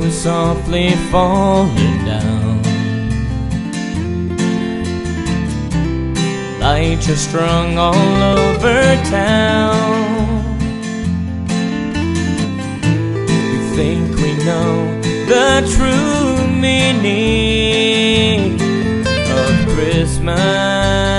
rain softly falling down. Lights are strung all over town. We think we know the true meaning of Christmas.